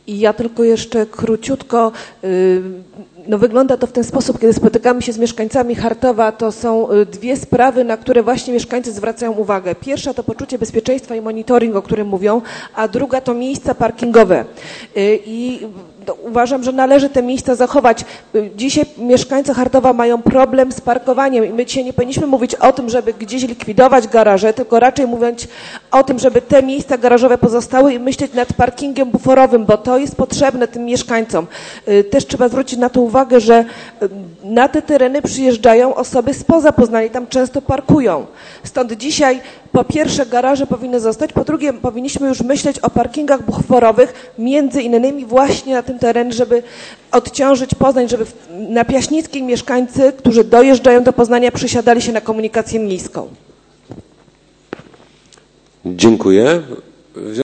I ja tylko jeszcze króciutko, no wygląda to w ten sposób, kiedy spotykamy się z mieszkańcami Chartowa, to są dwie sprawy, na które właśnie mieszkańcy zwracają uwagę. Pierwsza to poczucie bezpieczeństwa i monitoring, o którym mówią, a druga to miejsca parkingowe. I uważam, że należy te miejsca zachować. Dzisiaj mieszkańcy Chartowa mają problem z parkowaniem i my dzisiaj nie powinniśmy mówić o tym, żeby gdzieś likwidować garaże, tylko raczej mówić o tym, żeby te miejsca garażowe pozostały i myśleć nad parkingiem buforowym, bo to jest potrzebne tym mieszkańcom. Też trzeba zwrócić na to uwagę, że na te tereny przyjeżdżają osoby spoza Poznania i tam często parkują. Stąd dzisiaj po pierwsze garaże powinny zostać, po drugie powinniśmy już myśleć o parkingach buforowych, między innymi właśnie na tym terenie, żeby odciążyć Poznań, żeby na Piaśnickiej mieszkańcy, którzy dojeżdżają do Poznania, przesiadali się na komunikację miejską. Dziękuję.